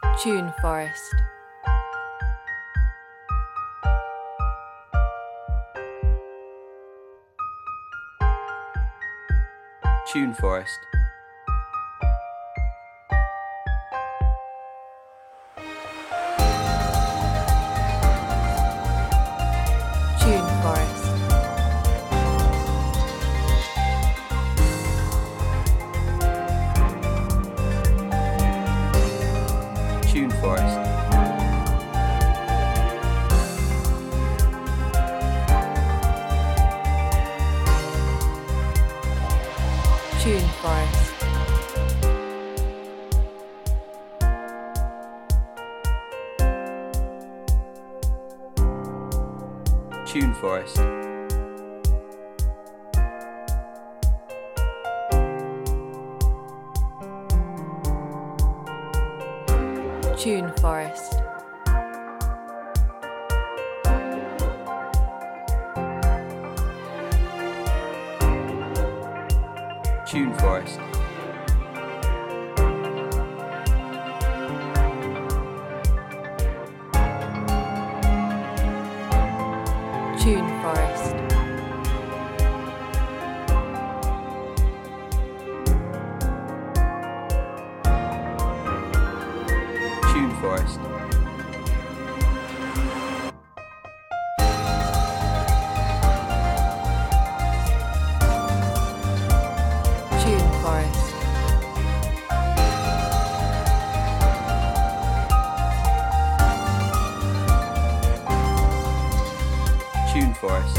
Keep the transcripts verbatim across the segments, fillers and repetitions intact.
Tune Forest. Tune Forest. Tune Forest. Tune Forest. Tune Forest. Tune Forest. Tune Forest. Tune Forest. Tune Forest. Tune Forest. Tune Forest. Tune Forest.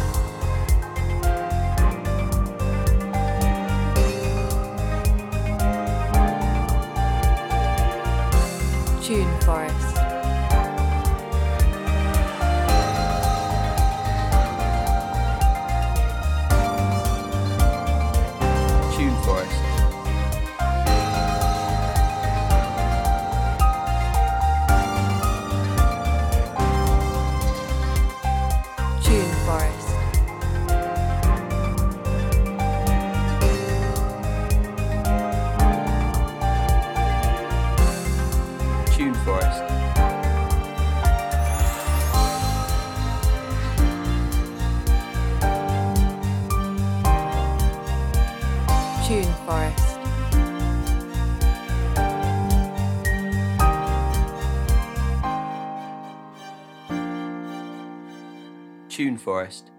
Tune Forest. Tune Forest. Tune Forest. Tune Forest. Tune Forest. Tune Forest.